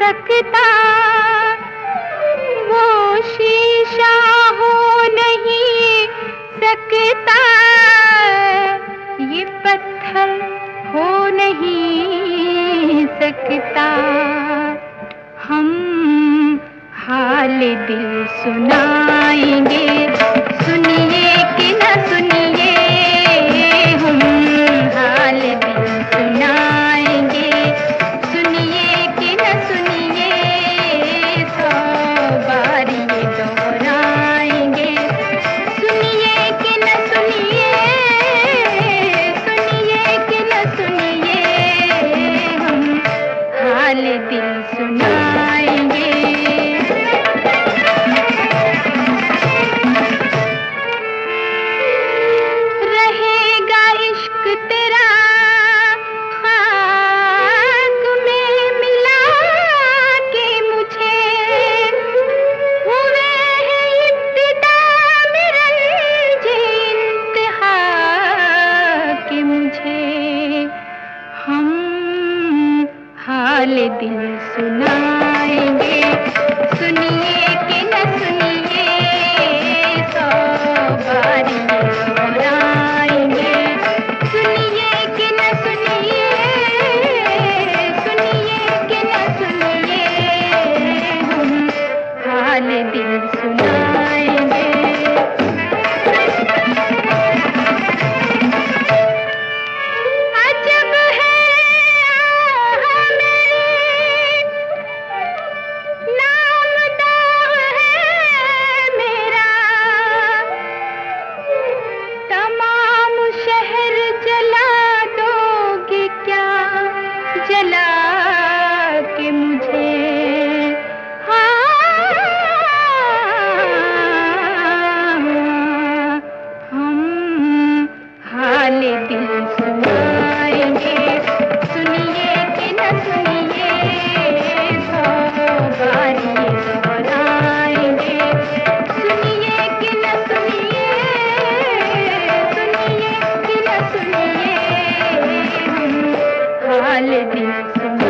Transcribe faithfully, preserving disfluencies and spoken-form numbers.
सकता, वो शीशा हो नहीं सकता, ये पत्थर हो नहीं सकता। हम हाल दिल सुनाएंगे, सुनिए कि न सुनिए, हम हाल दिल सुनाएंगे, सुनिए कि न सुनिए, सौ बार ये दोहराएंगे, सुनिए कि न सुनिए, सुनिए कि न सुनिए, हम हाल दिल सुनाएंगे। रहेगा इश्क तेरा खाक में मिला के मुझे, हुए है इब्तिदा में रंजे इंतहा के मुझे, हम हाल दिल सुनाएंगे, सुनिए कि न सुनिए, सौ बार ये दोहराएंगे, सुनिए कि न सुनिए, सुनिए कि न सुनिए, हम हाल दिल सुनाएंगे। अजब है हमें, नामदाग है मेरा, तमाम शहर जला दोगे क्या, जला के मुझे, हाँ, हम हाल दिल सुनाएंगे, सुनिए कि न सुनिए, सौ बार ये दोहराएंगे, सुनिए कि न सुनिए, सुनिए कि न सुनिए, हम हाल दिल सुनाएंगे।